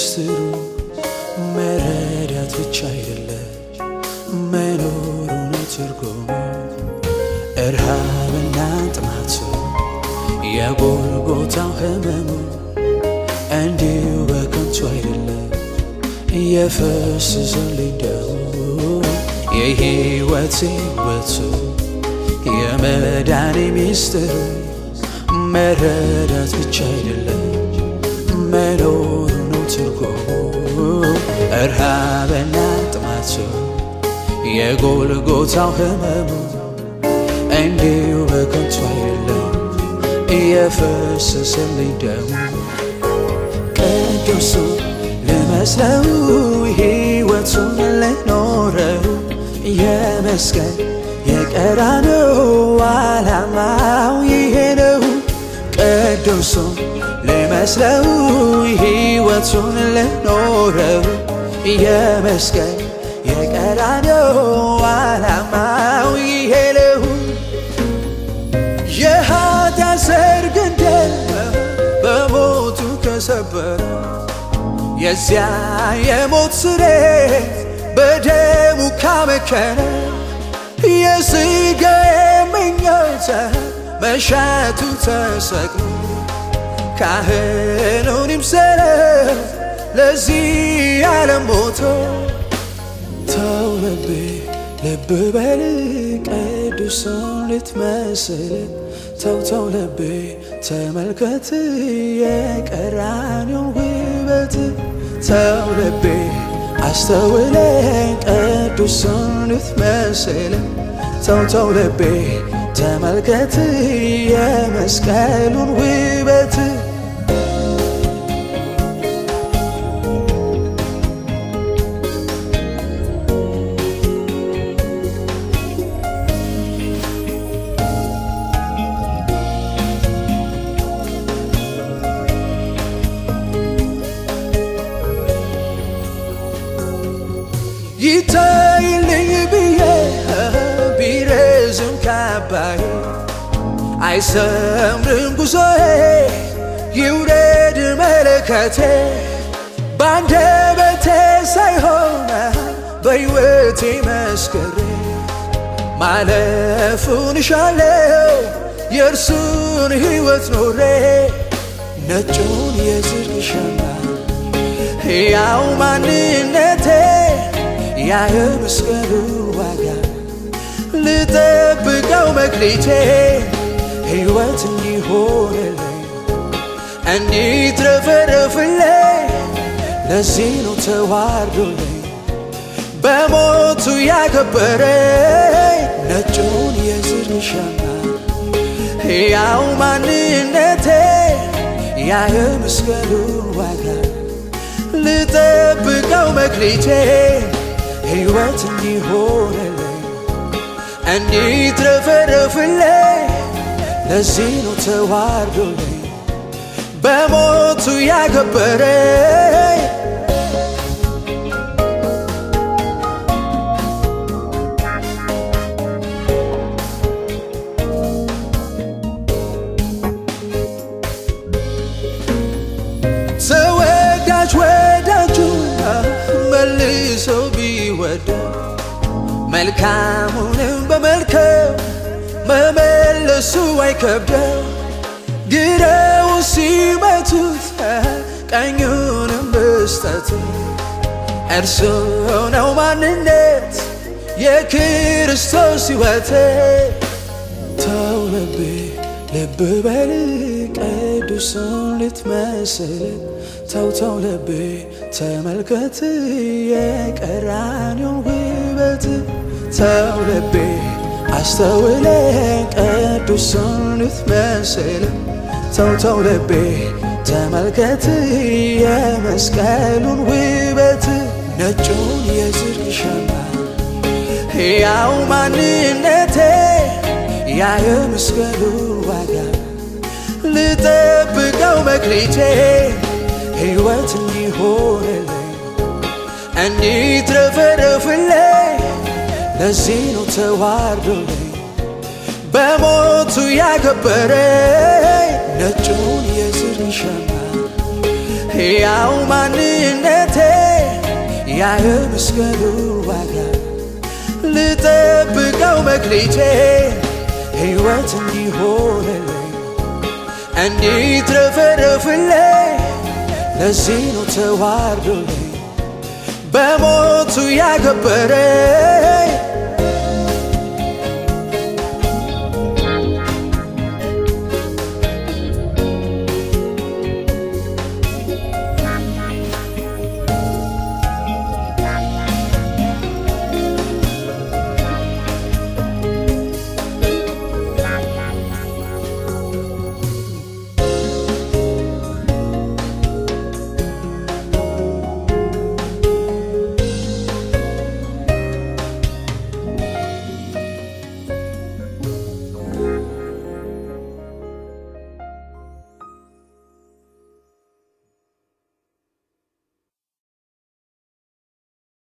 ሚስጥሩ መረዳት ብቻ አይደለም መኖሩ ነው ትርጉሙ እርሃብና ጥማቱ የጎልጎታው ህመሙ እንዲሁ በከንቱ አይደለም የፈሰሰልኝ ደሙ የህይወቴ ውበቱ የመዳኔ ሚስጥሩ መረዳት ብቻ አይደለም መኖሩ ነው ትርጉሙ እርሃብና ጥማቱ የጎልጎታው ህመሙ እንዲሁ በከንቱ አይደለም የፈሰሰልኝ ደሙ ቅዱሱ ልመስለው ሕይወቱን ለኖረው የመስቀል የቀራንዮ ዓላማው ይሄ ነው ቅዱሱ ልመስለው ሕይወቱን ለኖረው የመስቀል የቀራንዮ ዓላማው ይሄ ነው የኃጢአት ዘር ግንድ በሞቱ ከሰበረ የዚያ የሞት ስርየት በደሙ ካመከነ የሥጋዬ ምኞት መሻቱ ተሰቅሎ ካህኑን ይምሰለው ለዚህ ዓለም ሞቶ ተው ልቤ ልብ በል ቅዱሱን ልትመስል ተው ልቤ ተመልከት የቀራንዮን ውበት ተው ልቤ አስተውለኝ ቅዱሱን ልትመስል ተው ልቤ ተመልከት የመስቀሉን ውበት ይታይልኝ ብዬ ቢረዝም ካባዬ አይሰምርም ጉዞዬ ይውረድ መለከቴ ባንደበቴ ሳይሆን በሕይወቴ መስክሬ ማለፉን እሻለው የእርሱን ሕይወት ኖሬ ነጩን የጽድቅ ሸማ ሕያው ማንነቴ ያ የመስቀሉን ዋጋ ልጠብቀው መክሊቴ ሕይወት እንዲሆንልኝ እንዲትረፈረፍልኝ ለዚህ ነው ተዋርዶልኝ በሞቱ ያከበረኝ ነጩን የጽድቅ ሸማ ሕያው ማንነቴ ያ የመስቀሉን ዋጋ ልጠብቀው መክሊቴ ሕይወት እንዲሆንልኝ እንዲትረፈረፍልኝ ለዚህ ነው ተዋርዶልኝ በሞቱ ያከበረኝ ተወዳጅ ወዳጁ መልሰው ቢወደው መልካሙንም በመልካም መመለሱ አይከብደው ግራውን ሲመቱት ቀኙንም መስጠት እርሱ ነው ማንነት የክርስቶስ ሕይወት ተው ልቤ ልብ በል ቅዱሱን ልትመስል ተው ልቤ ተመልከት የቀራንዮን ውበት ተው ልቤ አስተውለኝ ቅዱሱን ልትመስል ተው ልቤ ተመልከት የመስቀሉን ውበት ነጩን የጽድቅ ሸማ ሕያው ማንነቴ ያ የመስቀሉን ዋጋ ልጠብቀው መክሊቴ ሕይወት እንዲሆንልኝ እንዲትረፈረፍልኝ ለዚህ ነው ተዋርዶልኝ በሞቱ ያከበረኝ ነጩን የጽድቅ ሸማ ሕያው ማንነቴ ያ የመስቀሉ ዋጋ ልጠብቀው መክሊቴ ሕይወት እንዲሆንልኝ እንዲትረፈረፍልኝ ለዚህ ነው ተዋርዶልኝ በሞቱ ያከበረኝ